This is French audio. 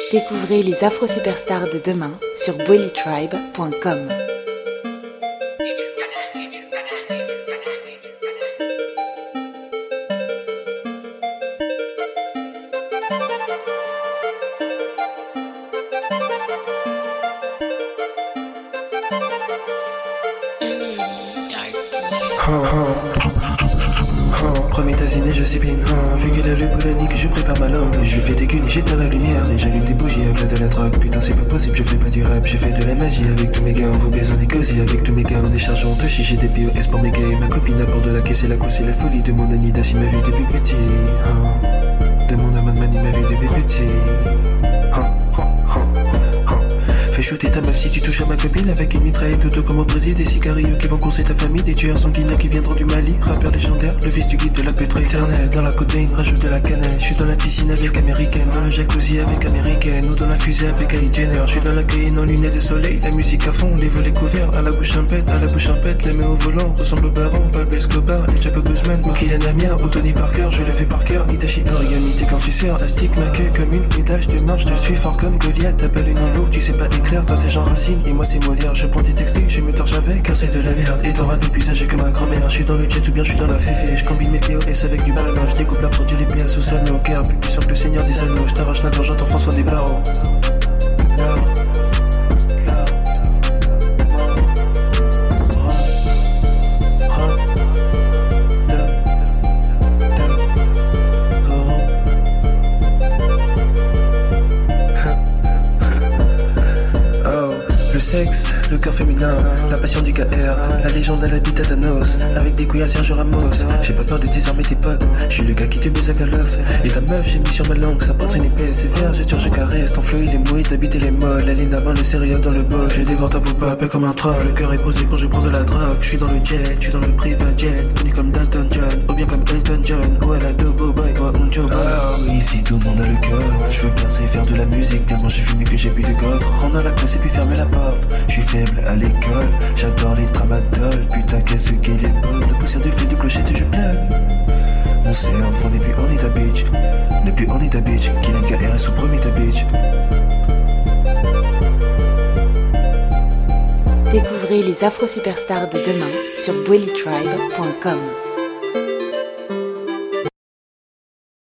Découvrez les Afro-Superstars de demain sur bullytribe.com. Premier tassiné, je sépine. Vu qu'il a le boulonique, je prépare ma langue. Je fais des cunis, j'éteins la lumière et j'allume des bougies avec de la drogue. Putain, c'est pas possible, je fais pas du rap, je fais de la magie avec tous mes gars. On vous baise, on est cosy avec tous mes gars. En déchargeant de chicher des POS pour mes gars. Et ma copine à bord de la caisse, c'est la quoi, c'est la folie de mon Anida. Si ma vie depuis petit. Demande à ma manie, ma vie depuis petit. Fais shooter ta meuf si tu touches à ma copine avec une mitraillette auto comme au Brésil. Des sicarios qui vont courser ta famille, des tueurs sanguinaires qui viendront du Mali. Rappeur légendaire, le fils du guide de la pétrole éternelle. Dans la codeine, rajoute de la cannelle. Je suis dans la piscine avec américaine, dans le jacuzzi avec américaine, ou dans la fusée avec Ali Jenner. Je suis dans la cueillette en lunettes de soleil, la musique à fond, les volets couverts, à la bouche un pète, les mains au volant, ressemble au baron, Pablo Escobar, les Chapo Guzman, ou Kylian Amir, ou Tony Parker, je le fais par cœur. Itachi origami, t'es qu'un suceur, astique ma queue comme une pédale, je te marche, je suis fort comme Goliath, t'as pas le niveau, tu sais pas écrire, toi t'es genre Racine, et moi c'est Molière, je prends des textiles, je me torche avec, car c'est de la merde, et t'en rate plus âgé que ma grand-mère, je suis dans le jet ou bien je suis dans la féfé, je combine mes POS avec du balma, je découpe la prod, je les plie à Susano, au cœur, plus puissant que le seigneur des anneaux, je t'arrache la gorge, t'enfonce en des barreaux. Le sexe, le cœur féminin, la passion du KR, la légende à l'habitat Thanos, avec des couilles à Sergio Ramos. J'ai pas peur de désarmer tes potes, je suis le gars qui te baise à galof. Et ta meuf, j'ai mis sur ma langue, ça porte une épée sévère, je tire, je caresse. Ton flow il est mouillé, t'habites les molles, la ligne d'avant, le céréal dans le bol. Je dévore ta voix pas comme un troll, le cœur est posé quand je prends de la drogue. Je suis dans le jet, je suis dans le private jet, connu comme Dalton John, ou bien comme Elton John, ou à la Dobo Boy, ou à un Joe Boy. Ici tout le monde a le cœur, je veux bien c'est faire de la musique, tellement j'ai fumé que j'ai bu le coffre. Rendre la classe et puis fermer la porte. Je suis faible à l'école, j'adore les tramadol. Putain qu'est-ce qu'elle est bonne, de poussière de feuilles de clochette et je plane. Mon cerveau n'est plus on est ta bitch, n'est plus on est ta bitch, qu'il aime KRS ou premier ta bitch. Découvrez les Afro-Superstars de demain sur bullytribe.com.